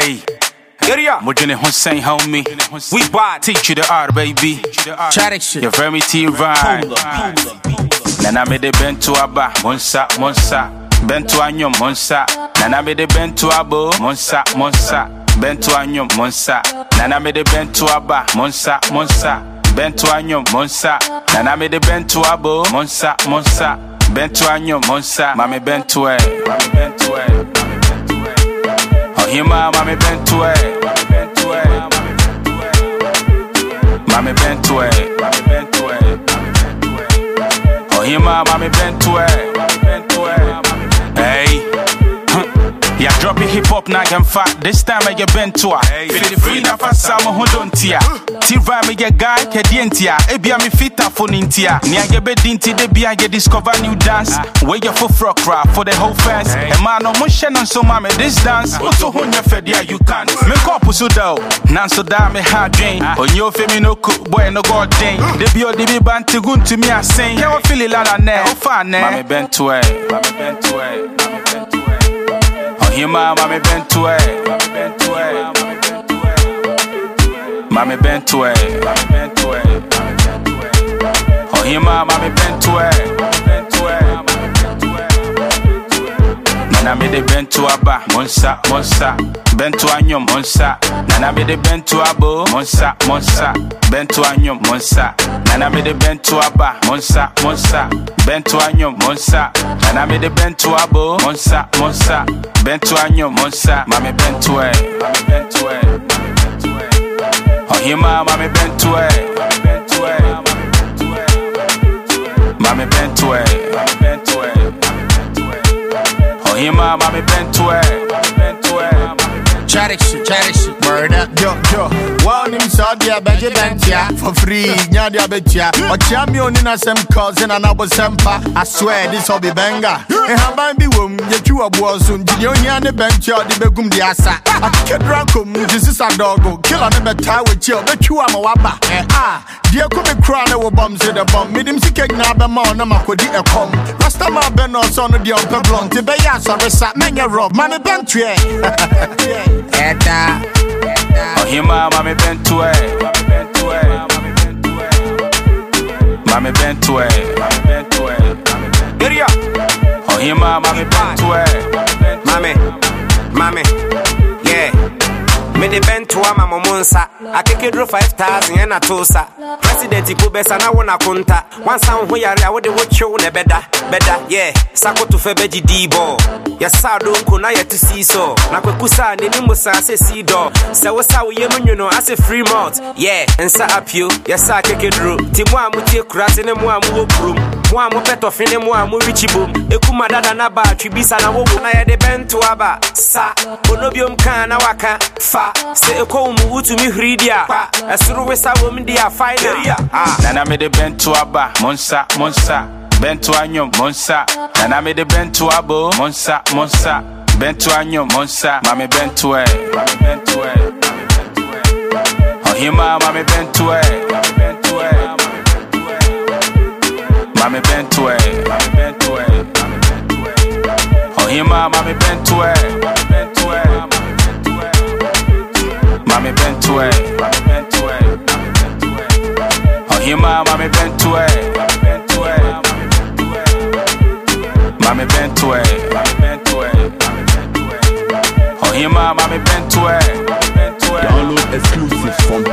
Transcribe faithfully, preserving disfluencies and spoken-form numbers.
Hey. Mojene Hussein, homie. We bought teach you the art, baby. Charik shit. You're very T-Rhyme. Nana me de bento aba, monsa, monsa. Bento anyo, monsa. Nana me de bento abo, monsa, monsa. Bento anyo, monsa. Nana me de bento aba, monsa, monsa. Bento anyo, monsa. Nana me de bento abo, monsa, monsa. Bento anyo, monsa. Mame bento e, mame bento e. Ohima, mame bento e. Mame bento e, mame bento e. Ohima, mame bento e. Hey. Yeah, drop it hip hop now I'm fat. This time I get bent to her. Feel the free na fast I'm hold on tia. T-Rhyme me get guy ke dientia. Ebi am fit for nintia. Ni I get bedinti de bi I get discover new dance. Where you for frock crap for the whole fans. And man no motion on so mama this dance. Also on your fed yeah you can. Me cop so do. Nan so da me hard drain. On your femi no cook boy no god ding. De bi o de bi banti gun to me I sing. Yeah we feel it la ne. O fa ne. Mame bent to her. Mame bent to her. Mame bent to her. Ohima, mame bento e, mame bento e, mame bento e, mame bento e. Ohima, mame bento e, mame bento e. Nana me de bento aba, monsa, monsa. Bento anyo, monsa. Nana me de bento abo, monsa, monsa. Bento anyo, monsa. Nana me de bento aba, monsa, monsa. Bento anyo, monsa. Nana me de bento abo, monsa, monsa. Bento anyo, monsa. Mame bento e, mame bento e. Ohima, mame bento e, mame bento e. Mame bento e, mame bento e. Ohima, mame bento e, mame bento e. Charik shit, charik shit. Word up, yo, yo. One him saw the beje bentia for free, nya dia betia. O champion in a sem cousin and I was sempa. I swear this will be banger. E haban bi wom, ye twu abuoso, ndi yo nya ne bentia de begum di asa. I kid rankom, this is a doggo. Killer ne beta we chill, be twu am waba. Eh ah, dia ko be cry na wo bomb say the bomb. Me dim sikek na be ma na makodi e kom. Rasta ma be no so no di on pe blunt. Be ya so resa menye rob. Ma me bentwe. Eta. Ohima, mame bento e, mame bento e. Mame bento e, mame bento e. Ohima, mame bento e. Mame, mame, yeah. Me de bento ama momonsa. Akeke dro five thousand yen na tosa. President ko besa na wona konta. Wansa ho yare a wode wo chew ne beda, beda, yeah. Sako to fe beji dibo. Ya sado nko na yetu siso. Na kwekusa ne ni musa se sido. Se wo sa wo yemunyo ase free mouth. Yeah, ensa apio. Ya sa akeke dro. Ti mo amutie kurase ne mo amu wo brum. Mo amu peto fine mo amu richi bom. Ekuma dada na ba twibisa na wo na ye de bento aba. Sa onobiom kan na waka. Fa se eko mu utu mi hridia. Esuru wesa wo mi dia final. Nana me de bento aba, monsa, monsa. Bento anyo, monsa. Nana me de bento abo, monsa, monsa. Bento anyo, monsa. Mame bento e, mame bento e. Ohima, mame bento e, mame bento e. Mame bento e, mame bento e. Ohima, mame bento e, mame bento e. Mame bento e, mame bento e. Ohima, mame bento e, mame bento e. Mame bento e, mame bento e. Ohima, mame bento e, mame bento e. Download exclusive from